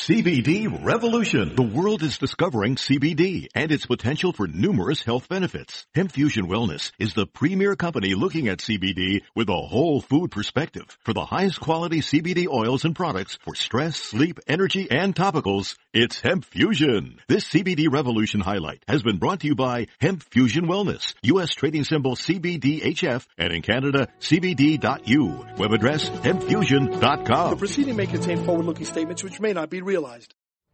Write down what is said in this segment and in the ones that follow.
CBD Revolution. The world is discovering CBD and its potential for numerous health benefits. Hemp Fusion Wellness is the premier company looking at CBD with a whole food perspective. For the highest quality CBD oils and products for stress, sleep, energy, and topicals, it's Hemp Fusion. This CBD Revolution highlight has been brought to you by Hemp Fusion Wellness, U.S. trading symbol CBDHF, and in Canada, CBD.U. Web address, hempfusion.com. The proceeding may contain forward-looking statements which may not be realized.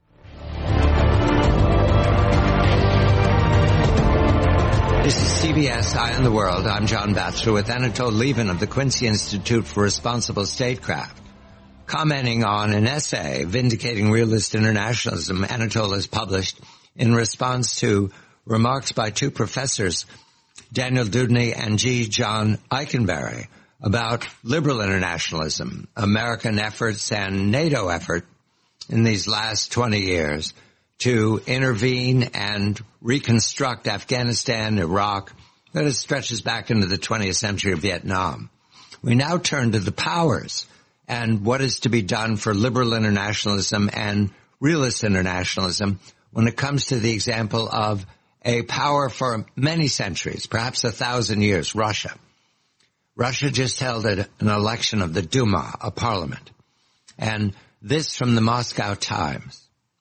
This is CBS Eye on the World. I'm John Batchelor with Anatole Lieven of the Quincy Institute for Responsible Statecraft. Commenting on an essay vindicating realist internationalism Anatole has published in response to remarks by two professors, Daniel Dudney and G. John Eikenberry, about liberal internationalism, American efforts and NATO effort in these last 20 years to intervene and reconstruct Afghanistan, Iraq, that stretches back into the 20th century of Vietnam. We now turn to the powers and what is to be done for liberal internationalism and realist internationalism when it comes to the example of a power for many centuries, perhaps 1,000 years, Russia. Russia just held an election of the Duma, a parliament. And this from the Moscow Times.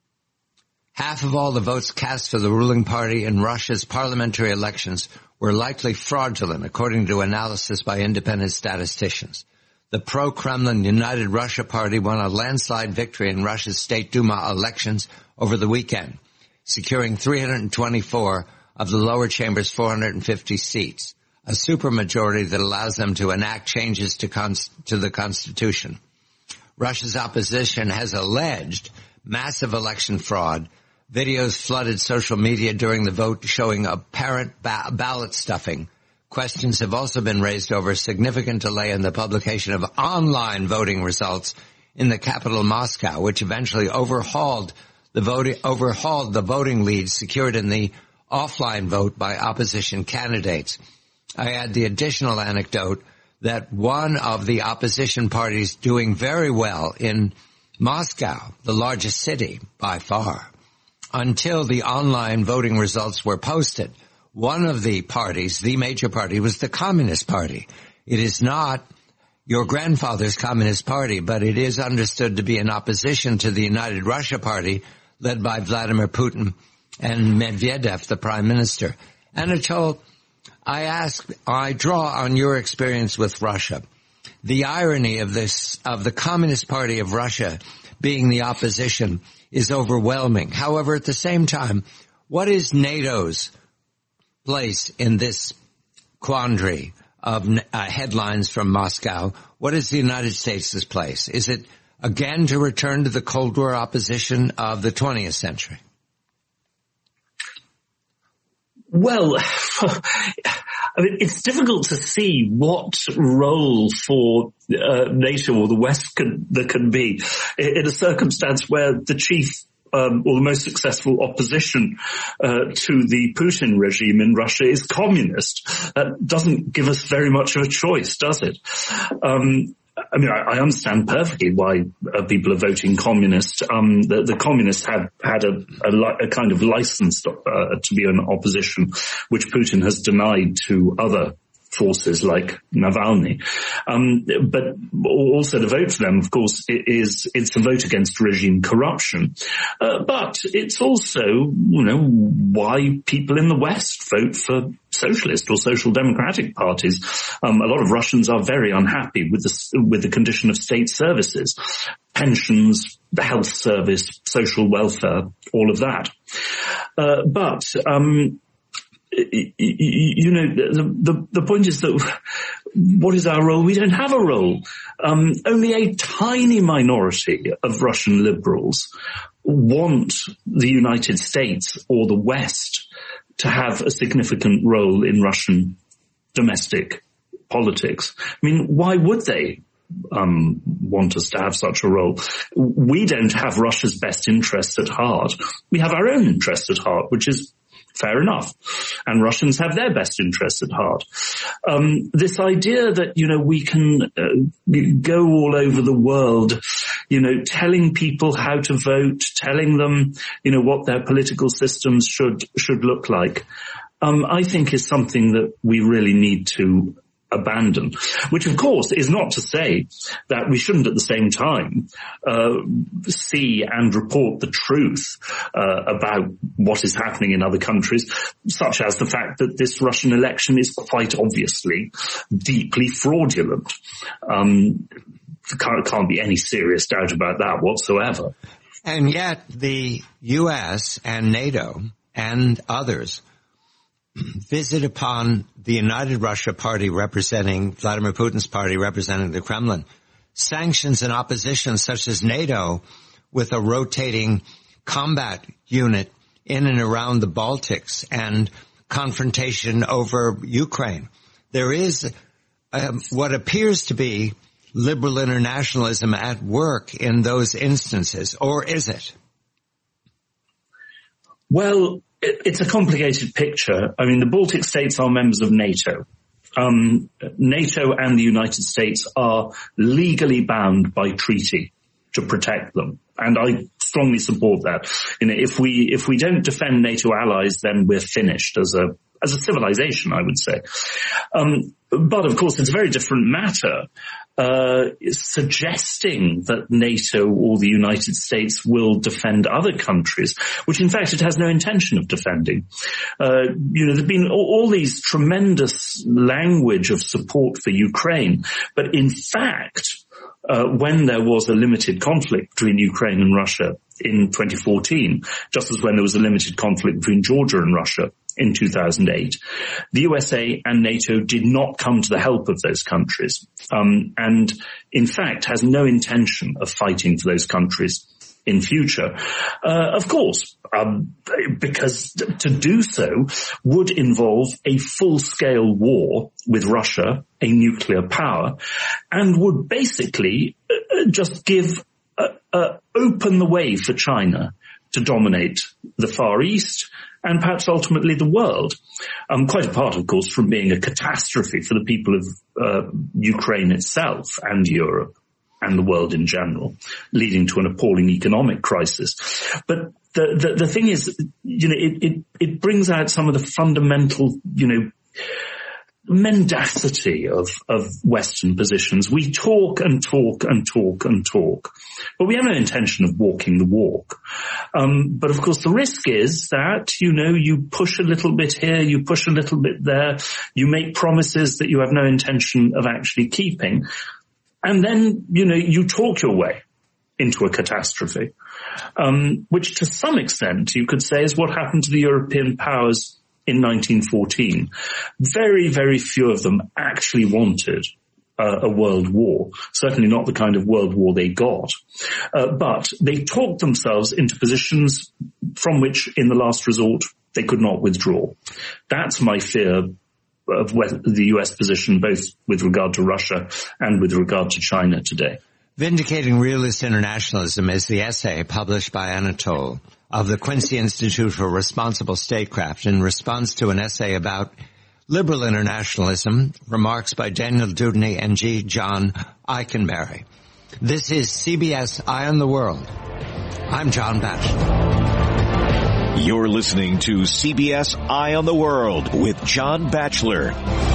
Half of all the votes cast for the ruling party in Russia's parliamentary elections were likely fraudulent, according to analysis by independent statisticians. The pro-Kremlin United Russia Party won a landslide victory in Russia's State Duma elections over the weekend, securing 324 of the lower chamber's 450 seats, a supermajority that allows them to enact changes to the Constitution. Russia's opposition has alleged massive election fraud. Videos flooded social media during the vote showing apparent ballot stuffing. Questions have also been raised over a significant delay in the publication of online voting results in the capital Moscow, which eventually overhauled the voting leads secured in the offline vote by opposition candidates. I add the additional anecdote that one of the opposition parties doing very well in Moscow, the largest city by far, until the online voting results were posted, one of the parties, the major party, was the Communist Party. It is not your grandfather's Communist Party, but it is understood to be in opposition to the United Russia Party, led by Vladimir Putin and Medvedev, the prime minister. Anatole, I draw on your experience with Russia. The irony of the Communist Party of Russia being the opposition is overwhelming. However, at the same time, what is NATO's place in this quandary of headlines from Moscow? What is the United States' place? Is it again to return to the Cold War opposition of the 20th century? Well, I mean, it's difficult to see what role for NATO or the West there can be in a circumstance where the chief or the most successful opposition to the Putin regime in Russia is communist. That doesn't give us very much of a choice, does it? I mean, I understand perfectly why people are voting communist. The communists have had a kind of license to be an opposition, which Putin has denied to other forces like Navalny. But also the vote for them, of course, it's a vote against regime corruption. But it's also, why people in the West vote for socialist or social democratic parties. A lot of Russians are very unhappy with the condition of state services, pensions, the health service, social welfare, all of that. But the point is that what is our role? We don't have a role. Only a tiny minority of Russian liberals want the United States or the West to have a significant role in Russian domestic politics. I mean, why would they want us to have such a role? We don't have Russia's best interests at heart. We have our own interests at heart, which is Fair enough. And Russians have their best interests at heart. This idea that, we can go all over the world, telling people how to vote, telling them, what their political systems should look like, I think is something that we really need to abandon, which of course is not to say that we shouldn't at the same time see and report the truth about what is happening in other countries, such as the fact that this Russian election is quite obviously deeply fraudulent. There can't be any serious doubt about that whatsoever. And yet the U.S. and NATO and others visit upon the United Russia Party representing Vladimir Putin's party representing the Kremlin, sanctions and opposition such as NATO with a rotating combat unit in and around the Baltics and confrontation over Ukraine. There is what appears to be liberal internationalism at work in those instances, or is it? Well, it's a complicated picture. I mean, the Baltic states are members of NATO. NATO and the United States are legally bound by treaty to protect them. And I strongly support that. If we don't defend NATO allies, then we're finished as a civilization, I would say. But of course, it's a very different matter suggesting that NATO or the United States will defend other countries, which in fact it has no intention of defending. There's been all these tremendous language of support for Ukraine, but in fact, when there was a limited conflict between Ukraine and Russia in 2014, just as when there was a limited conflict between Georgia and Russia in 2008, the USA and NATO did not come to the help of those countries, and in fact has no intention of fighting for those countries in future. Of course, because to do so would involve a full-scale war with Russia, a nuclear power, and would basically just open the way for China to dominate the Far East and perhaps ultimately the world. Quite apart, of course, from being a catastrophe for the people of Ukraine itself and Europe and the world in general, leading to an appalling economic crisis. But the thing is, it brings out some of the fundamental, mendacity of Western positions. We talk and talk and talk and talk, but we have no intention of walking the walk. But of course the risk is that, you push a little bit here, you push a little bit there, you make promises that you have no intention of actually keeping, and then, you talk your way into a catastrophe, which to some extent you could say is what happened to the European powers in 1914. Very, very few of them actually wanted a world war, certainly not the kind of world war they got. But they talked themselves into positions from which, in the last resort, they could not withdraw. That's my fear of the US position, both with regard to Russia and with regard to China today. Vindicating Realist Internationalism is the essay published by Anatole of the Quincy Institute for Responsible Statecraft in response to an essay about liberal internationalism, remarks by Daniel Dewdney and G. John Eikenberry. This is CBS Eye on the World. I'm John Batchelor. You're listening to CBS Eye on the World with John Batchelor.